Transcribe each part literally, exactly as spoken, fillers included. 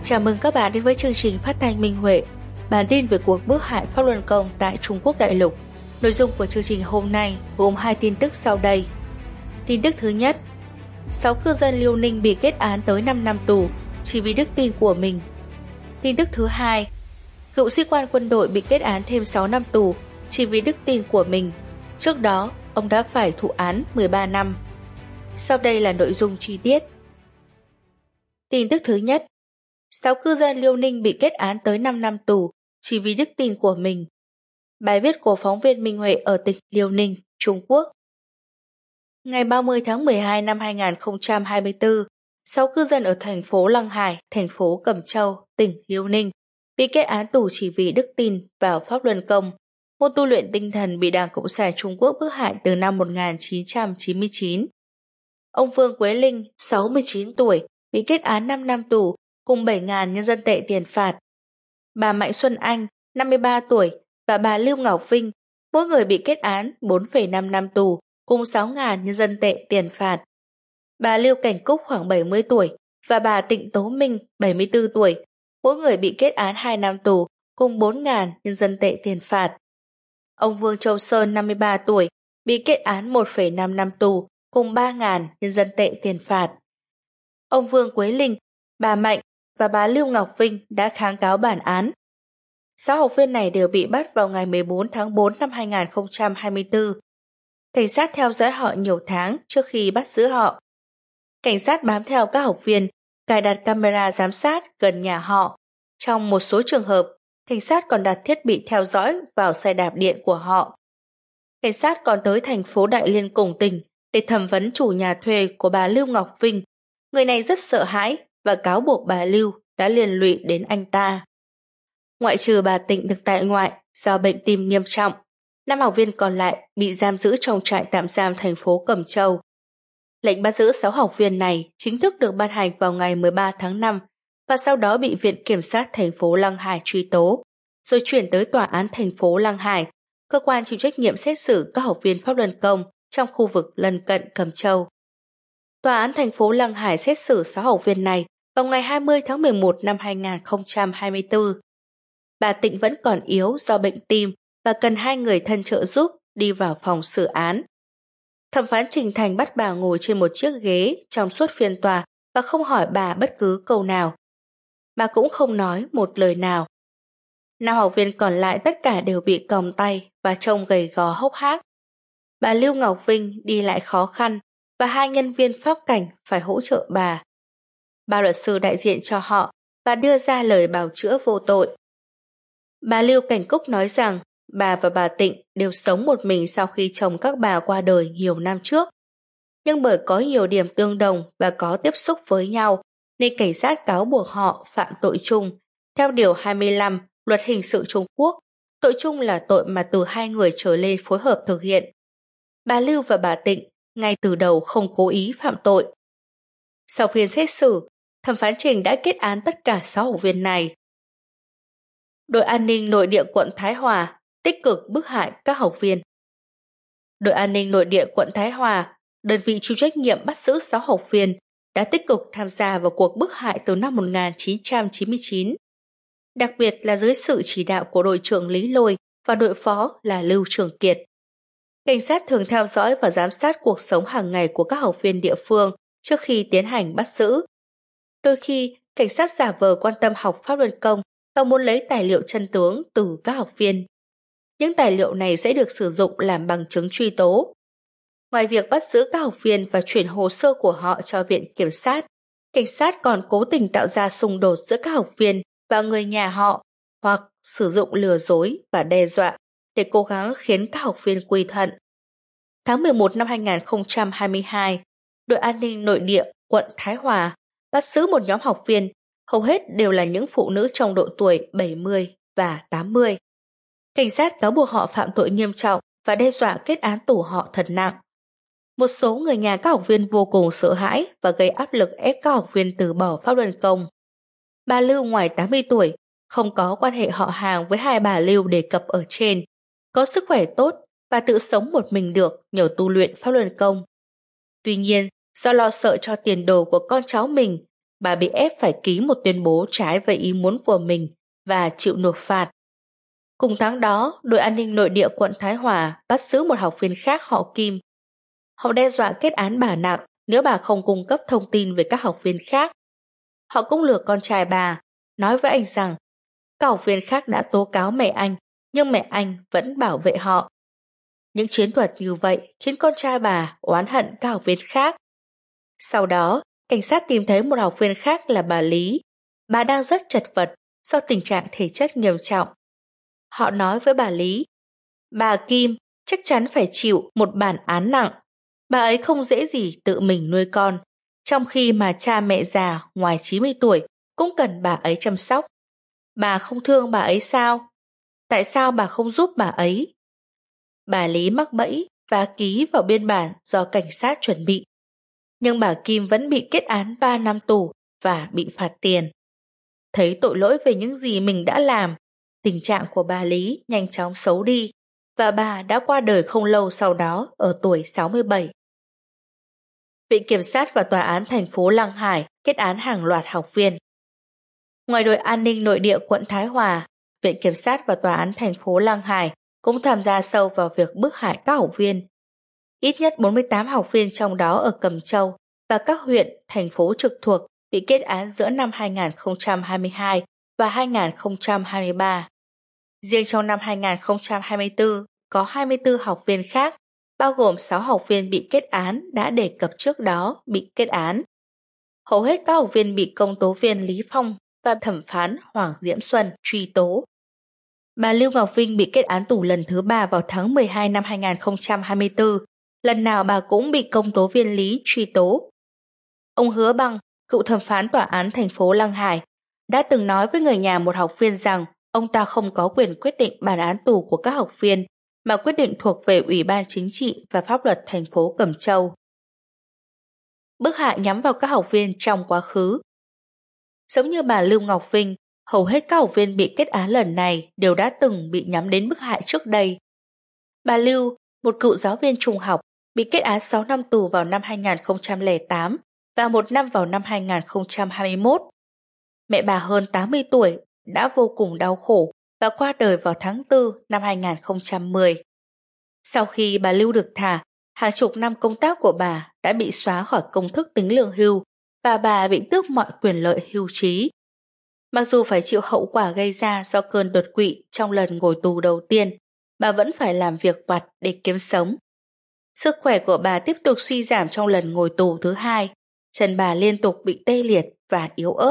Chào mừng các bạn đến với chương trình phát thanh Minh Huệ, bản tin về cuộc bức hại Pháp Luân Công tại Trung Quốc đại lục. Nội dung của chương trình hôm nay gồm hai tin tức sau đây. Tin tức thứ nhất, sáu cư dân Liêu Ninh bị kết án tới năm năm tù chỉ vì đức tin của mình. Tin tức thứ hai, cựu sĩ quan quân đội bị kết án thêm sáu năm tù chỉ vì đức tin của mình. Trước đó, ông đã phải thụ án mười ba năm. Sau đây là nội dung chi tiết. Tin tức thứ nhất, sáu cư dân Liêu Ninh bị kết án tới năm năm tù chỉ vì đức tin của mình. Bài viết của phóng viên Minh Huệ ở tỉnh Liêu Ninh, Trung Quốc. Ngày ba mươi tháng mười hai năm hai nghìn không trăm hai mươi tư, sáu cư dân ở thành phố Lăng Hải, thành phố Cẩm Châu, tỉnh Liêu Ninh bị kết án tù chỉ vì đức tin vào Pháp Luân Công, môn tu luyện tinh thần bị Đảng Cộng sản Trung Quốc bức hại từ năm một nghìn chín trăm chín mươi chín. Ông Vương Quế Linh, sáu mươi chín tuổi, bị kết án năm năm tù cùng bảy nghìn nhân dân tệ tiền phạt. Bà Mạnh Xuân Anh, năm mươi ba tuổi, và bà Lưu Ngọc Vinh, mỗi người bị kết án bốn phẩy năm năm tù cùng sáu nghìn nhân dân tệ tiền phạt. Bà Lưu Cảnh Cúc khoảng bảy mươi tuổi và bà Tịnh Tố Minh, bảy mươi tư tuổi, mỗi người bị kết án hai năm tù cùng bốn nghìn nhân dân tệ tiền phạt. Ông Vương Châu Sơn, năm mươi ba tuổi, bị kết án một phẩy năm năm tù cùng ba nghìn nhân dân tệ tiền phạt. Ông Vương Quế Linh, bà Mạnh và bà Lưu Ngọc Vinh đã kháng cáo bản án. Sáu học viên này đều bị bắt vào ngày mười bốn tháng tư năm hai nghìn không trăm hai mươi tư. Cảnh sát theo dõi họ nhiều tháng trước khi bắt giữ họ. Cảnh sát bám theo các học viên, cài đặt camera giám sát gần nhà họ. Trong một số trường hợp, cảnh sát còn đặt thiết bị theo dõi vào xe đạp điện của họ. Cảnh sát còn tới thành phố Đại Liên cùng tỉnh để thẩm vấn chủ nhà thuê của bà Lưu Ngọc Vinh. Người này rất sợ hãi và cáo buộc bà Lưu đã liên lụy đến anh ta. Ngoại trừ bà Tịnh được tại ngoại do bệnh tim nghiêm trọng, năm học viên còn lại bị giam giữ trong trại tạm giam thành phố Cẩm Châu. Lệnh bắt giữ sáu học viên này chính thức được ban hành vào ngày mười ba tháng năm và sau đó bị Viện Kiểm sát thành phố Lăng Hải truy tố, rồi chuyển tới Tòa án thành phố Lăng Hải, cơ quan chịu trách nhiệm xét xử các học viên Pháp Luân Công trong khu vực lân cận Cẩm Châu. Tòa án thành phố Lăng Hải xét xử sáu học viên này vào ngày hai mươi tháng mười một năm hai nghìn không trăm hai mươi tư. Bà Tịnh vẫn còn yếu do bệnh tim và cần hai người thân trợ giúp đi vào phòng xử án. Thẩm phán Trình Thành bắt bà ngồi trên một chiếc ghế trong suốt phiên tòa và không hỏi bà bất cứ câu nào. Bà cũng không nói một lời nào. Năm học viên còn lại tất cả đều bị còng tay và trông gầy gò hốc hác. Bà Lưu Ngọc Vinh đi lại khó khăn và hai nhân viên pháp cảnh phải hỗ trợ bà. Ba luật sư đại diện cho họ và đưa ra lời bào chữa vô tội. Bà Lưu Cảnh Cúc nói rằng bà và bà Tịnh đều sống một mình sau khi chồng các bà qua đời nhiều năm trước. Nhưng bởi có nhiều điểm tương đồng và có tiếp xúc với nhau, nên cảnh sát cáo buộc họ phạm tội chung. Theo Điều hai mươi lăm Luật Hình sự Trung Quốc, tội chung là tội mà từ hai người trở lên phối hợp thực hiện. Bà Lưu và bà Tịnh ngay từ đầu không cố ý phạm tội. Sau phiên xét xử, thẩm phán Trình đã kết án tất cả sáu học viên này. Đội an ninh nội địa quận Thái Hòa tích cực bức hại các học viên. Đội an ninh nội địa quận Thái Hòa, đơn vị chịu trách nhiệm bắt giữ sáu học viên, đã tích cực tham gia vào cuộc bức hại từ năm một nghìn chín trăm chín mươi chín. Đặc biệt là dưới sự chỉ đạo của đội trưởng Lý Lôi và đội phó là Lưu Trường Kiệt. Cảnh sát thường theo dõi và giám sát cuộc sống hàng ngày của các học viên địa phương trước khi tiến hành bắt giữ. Đôi khi, cảnh sát giả vờ quan tâm học Pháp Luân Công và muốn lấy tài liệu chân tướng từ các học viên. Những tài liệu này sẽ được sử dụng làm bằng chứng truy tố. Ngoài việc bắt giữ các học viên và chuyển hồ sơ của họ cho Viện Kiểm sát, cảnh sát còn cố tình tạo ra xung đột giữa các học viên và người nhà họ hoặc sử dụng lừa dối và đe dọa để cố gắng khiến các học viên quy thuận. Tháng mười một năm hai nghìn không trăm hai mươi hai, đội an ninh nội địa quận Thái Hòa bắt giữ một nhóm học viên, hầu hết đều là những phụ nữ trong độ tuổi bảy mươi và tám mươi. Cảnh sát cáo buộc họ phạm tội nghiêm trọng và đe dọa kết án tù họ thật nặng. Một số người nhà các học viên vô cùng sợ hãi và gây áp lực ép các học viên từ bỏ Pháp Luân Công. Bà Lưu ngoài tám mươi tuổi, không có quan hệ họ hàng với hai bà Lưu đề cập ở trên, có sức khỏe tốt và tự sống một mình được nhờ tu luyện Pháp Luân Công. Tuy nhiên, do lo sợ cho tiền đồ của con cháu mình, bà bị ép phải ký một tuyên bố trái với ý muốn của mình và chịu nộp phạt. Cùng tháng đó, đội an ninh nội địa quận Thái Hòa bắt giữ một học viên khác họ Kim. Họ đe dọa kết án bà nặng nếu bà không cung cấp thông tin về các học viên khác. Họ cũng lừa con trai bà, nói với anh rằng các học viên khác đã tố cáo mẹ anh, nhưng mẹ anh vẫn bảo vệ họ. Những chiến thuật như vậy khiến con trai bà oán hận các học viên khác. Sau đó, cảnh sát tìm thấy một học viên khác là bà Lý. Bà đang rất chật vật do tình trạng thể chất nghiêm trọng. Họ nói với bà Lý, bà Kim chắc chắn phải chịu một bản án nặng. Bà ấy không dễ gì tự mình nuôi con, trong khi mà cha mẹ già ngoài chín mươi tuổi cũng cần bà ấy chăm sóc. Bà không thương bà ấy sao? Tại sao bà không giúp bà ấy? Bà Lý mắc bẫy và ký vào biên bản do cảnh sát chuẩn bị. Nhưng bà Kim vẫn bị kết án ba năm tù và bị phạt tiền. Thấy tội lỗi về những gì mình đã làm, tình trạng của bà Lý nhanh chóng xấu đi và bà đã qua đời không lâu sau đó ở tuổi sáu mươi bảy. Viện Kiểm sát và Tòa án thành phố Lăng Hải kết án hàng loạt học viên. Ngoài đội an ninh nội địa quận Thái Hòa, Viện Kiểm sát và Tòa án thành phố Lăng Hải cũng tham gia sâu vào việc bức hại các học viên. Ít nhất bốn mươi tám học viên trong đó ở Cẩm Châu và các huyện, thành phố trực thuộc bị kết án giữa năm hai nghìn không trăm hai mươi hai và hai nghìn không trăm hai mươi ba. Riêng trong năm hai nghìn không trăm hai mươi tư, có hai mươi tư học viên khác, bao gồm sáu học viên bị kết án đã đề cập trước đó bị kết án. Hầu hết các học viên bị công tố viên Lý Phong và thẩm phán Hoàng Diễm Xuân truy tố. Bà Lưu Ngọc Vinh bị kết án tù lần thứ ba vào tháng mười hai năm hai nghìn không trăm hai mươi tư. Lần nào bà cũng bị công tố viên Lý truy tố. Ông Hứa Băng, cựu thẩm phán tòa án thành phố Lăng Hải, đã từng nói với người nhà một học viên rằng ông ta không có quyền quyết định bản án tù của các học viên, mà quyết định thuộc về Ủy ban Chính trị và Pháp luật thành phố Cẩm Châu. Bức hại nhắm vào các học viên trong quá khứ. Giống như bà Lưu Ngọc Vinh, hầu hết các học viên bị kết án lần này đều đã từng bị nhắm đến bức hại trước đây. Bà Lưu, một cựu giáo viên trung học, bị kết án sáu năm tù vào năm hai nghìn không trăm lẻ tám và một năm vào năm hai nghìn không trăm hai mươi mốt. Mẹ bà hơn tám mươi tuổi đã vô cùng đau khổ và qua đời vào tháng tư năm hai nghìn không trăm mười. Sau khi bà Lưu được thả, hàng chục năm công tác của bà đã bị xóa khỏi công thức tính lương hưu và bà bị tước mọi quyền lợi hưu trí. Mặc dù phải chịu hậu quả gây ra do cơn đột quỵ trong lần ngồi tù đầu tiên, bà vẫn phải làm việc vặt để kiếm sống. Sức khỏe của bà tiếp tục suy giảm trong lần ngồi tù thứ hai, chân bà liên tục bị tê liệt và yếu ớt.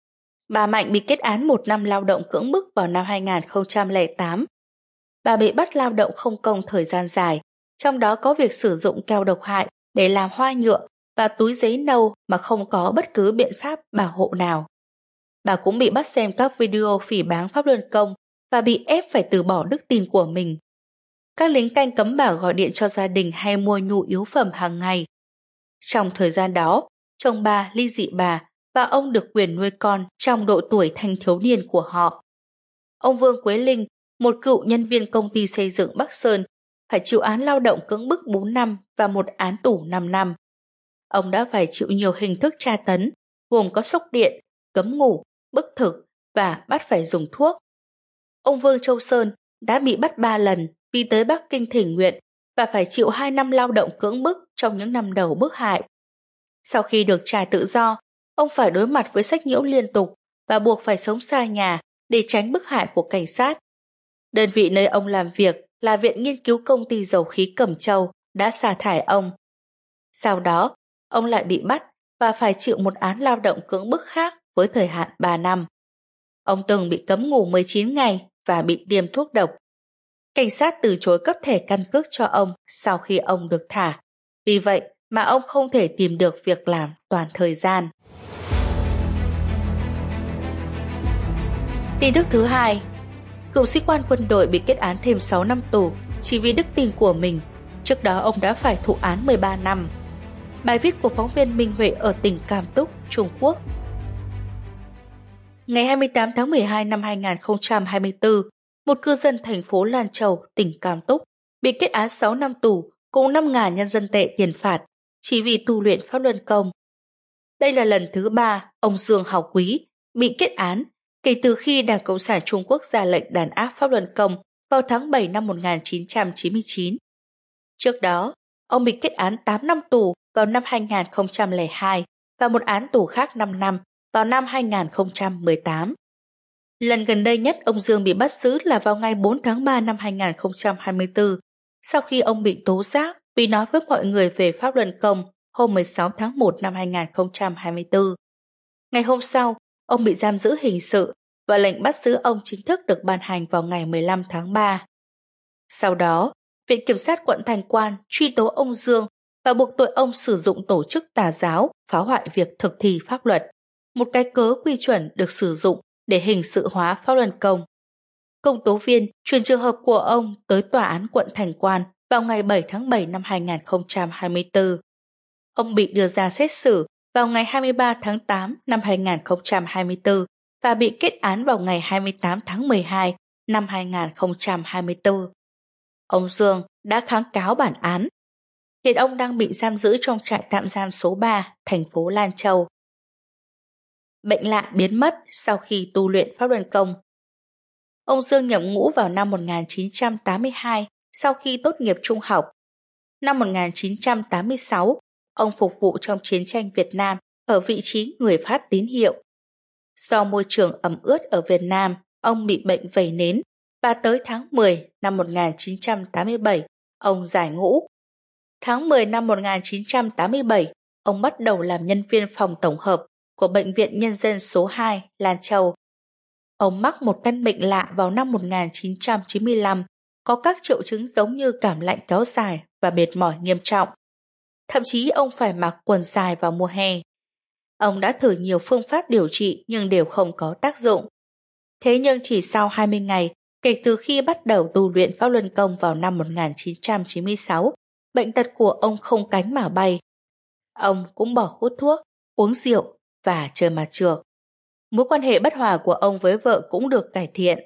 Bà Mạnh bị kết án một năm lao động cưỡng bức vào năm hai nghìn không trăm lẻ tám. Bà bị bắt lao động không công thời gian dài, trong đó có việc sử dụng keo độc hại để làm hoa nhựa và túi giấy nâu mà không có bất cứ biện pháp bảo hộ nào. Bà cũng bị bắt xem các video phỉ báng pháp luân công và bị ép phải từ bỏ đức tin của mình. Các lính canh cấm bà gọi điện cho gia đình hay mua nhu yếu phẩm hàng ngày. Trong thời gian đó, chồng bà ly dị bà và ông được quyền nuôi con trong độ tuổi thanh thiếu niên của họ. Ông Vương Quế Linh, một cựu nhân viên công ty xây dựng Bắc Sơn, phải chịu án lao động cưỡng bức bốn năm và một án tù năm năm. Ông đã phải chịu nhiều hình thức tra tấn, gồm có sốc điện, cấm ngủ, bức thực và bắt phải dùng thuốc. Ông Vương Châu Sơn đã bị bắt ba lần vì tới Bắc Kinh thỉnh nguyện và phải chịu hai năm lao động cưỡng bức trong những năm đầu bức hại. Sau khi được trả tự do, ông phải đối mặt với sách nhiễu liên tục và buộc phải sống xa nhà để tránh bức hại của cảnh sát. Đơn vị nơi ông làm việc là Viện Nghiên cứu Công ty Dầu khí Cẩm Châu đã sa thải ông. Sau đó, ông lại bị bắt và phải chịu một án lao động cưỡng bức khác với thời hạn ba năm. Ông từng bị cấm ngủ mười chín ngày và bị tiêm thuốc độc. Cảnh sát từ chối cấp thẻ căn cước cho ông sau khi ông được thả. Vì vậy mà ông không thể tìm được việc làm toàn thời gian. Tin tức thứ hai, cựu sĩ quan quân đội bị kết án thêm sáu năm tù chỉ vì đức tin của mình. Trước đó ông đã phải thụ án mười ba năm. Bài viết của phóng viên Minh Huệ ở tỉnh Cam Túc, Trung Quốc. Ngày hai mươi tám tháng mười hai năm hai nghìn không trăm hai mươi tư, một cư dân thành phố Lan Châu, tỉnh Cam Túc bị kết án sáu năm tù cùng năm nghìn nhân dân tệ tiền phạt chỉ vì tu luyện pháp luân công. Đây là lần thứ ba ông Dương Hào Quý bị kết án kể từ khi Đảng Cộng sản Trung Quốc ra lệnh đàn áp Pháp Luân Công vào tháng bảy năm một nghìn chín trăm chín mươi chín. Trước đó, ông bị kết án tám năm tù vào năm hai nghìn không trăm lẻ hai và một án tù khác năm năm vào năm hai nghìn không trăm mười tám. Lần gần đây nhất ông Dương bị bắt giữ là vào ngày bốn tháng ba năm hai nghìn không trăm hai mươi tư, sau khi ông bị tố giác vì nói với mọi người về Pháp Luân Công hôm mười sáu tháng một năm hai nghìn không trăm hai mươi tư. Ngày hôm sau, ông bị giam giữ hình sự và lệnh bắt giữ ông chính thức được ban hành vào ngày mười lăm tháng ba. Sau đó, Viện Kiểm sát quận Thành Quan truy tố ông Dương và buộc tội ông sử dụng tổ chức tà giáo phá hoại việc thực thi pháp luật, một cái cớ quy chuẩn được sử dụng để hình sự hóa Pháp Luân Công. Công tố viên chuyển trường hợp của ông tới Tòa án quận Thành Quan vào ngày bảy tháng bảy năm hai nghìn không trăm hai mươi tư. Ông bị đưa ra xét xử vào ngày hai mươi ba tháng tám năm hai nghìn không trăm hai mươi tư và bị kết án vào ngày hai mươi tám tháng mười hai năm hai nghìn không trăm hai mươi tư. Ông Dương đã kháng cáo bản án. Hiện ông đang bị giam giữ trong trại tạm giam số ba, thành phố Lan Châu. Bệnh lạ biến mất sau khi tu luyện Pháp Luân Công. Ông Dương nhập ngũ vào năm một nghìn chín trăm tám mươi hai sau khi tốt nghiệp trung học. Năm một nghìn chín trăm tám mươi sáu, ông phục vụ trong chiến tranh Việt Nam ở vị trí người phát tín hiệu. Do môi trường ẩm ướt ở Việt Nam, ông bị bệnh vẩy nến và tới tháng mười năm một nghìn chín trăm tám mươi bảy, ông giải ngũ. Tháng mười năm một nghìn chín trăm tám mươi bảy, ông bắt đầu làm nhân viên phòng tổng hợp của Bệnh viện Nhân dân số hai, Lan Châu. Ông mắc một căn bệnh lạ vào năm một nghìn chín trăm chín mươi lăm, có các triệu chứng giống như cảm lạnh kéo dài và mệt mỏi nghiêm trọng. Thậm chí ông phải mặc quần dài vào mùa hè. Ông đã thử nhiều phương pháp điều trị nhưng đều không có tác dụng. Thế nhưng chỉ sau hai mươi ngày, kể từ khi bắt đầu tu luyện Pháp Luân Công vào năm một nghìn chín trăm chín mươi sáu, bệnh tật của ông không cánh mà bay. Ông cũng bỏ hút thuốc, uống rượu và chơi mặt trược. Mối quan hệ bất hòa của ông với vợ cũng được cải thiện.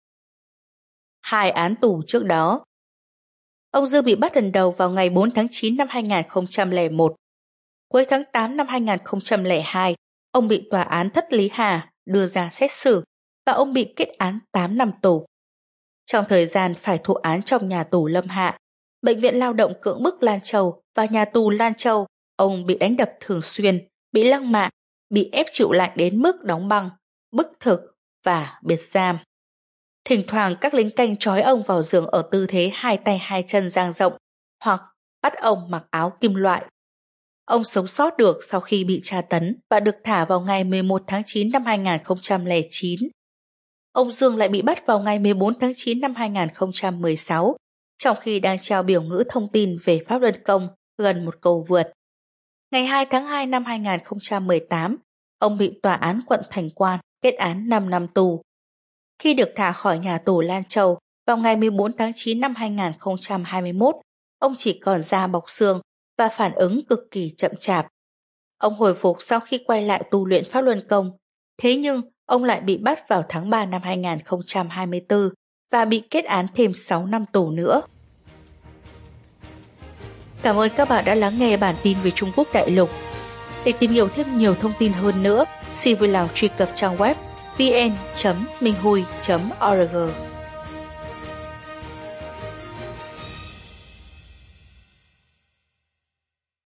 Hai án tù trước đó. Ông Dương bị bắt lần đầu vào ngày bốn tháng chín năm hai nghìn không trăm lẻ một. Cuối tháng tám năm hai nghìn không trăm lẻ hai, ông bị tòa án Thất Lý Hà đưa ra xét xử và ông bị kết án tám năm tù. Trong thời gian phải thụ án trong nhà tù Lâm Hạ, Bệnh viện Lao động Cưỡng bức Lan Châu và nhà tù Lan Châu, ông bị đánh đập thường xuyên, bị lăng mạ, bị ép chịu lạnh đến mức đóng băng, bức thực và biệt giam. Thỉnh thoảng các lính canh trói ông vào giường ở tư thế hai tay hai chân dang rộng hoặc bắt ông mặc áo kim loại. Ông sống sót được sau khi bị tra tấn và được thả vào ngày mười một tháng chín năm hai nghìn không trăm lẻ chín. Ông Dương lại bị bắt vào ngày mười bốn tháng chín năm hai nghìn không trăm mười sáu, trong khi đang trao biểu ngữ thông tin về Pháp Luân Công gần một cầu vượt. Ngày hai tháng hai năm hai nghìn không trăm mười tám, ông bị tòa án quận Thành Quan kết án năm năm tù. Khi được thả khỏi nhà tù Lan Châu vào ngày mười bốn tháng chín năm hai nghìn không trăm hai mươi mốt, ông chỉ còn da bọc xương và phản ứng cực kỳ chậm chạp. Ông hồi phục sau khi quay lại tu luyện Pháp Luân Công, thế nhưng ông lại bị bắt vào tháng ba năm hai nghìn không trăm hai mươi tư và bị kết án thêm sáu năm tù nữa. Cảm ơn các bạn đã lắng nghe bản tin về Trung Quốc đại lục. Để tìm hiểu thêm nhiều thông tin hơn nữa, xin vui lòng truy cập trang web vn chấm minh hui chấm org.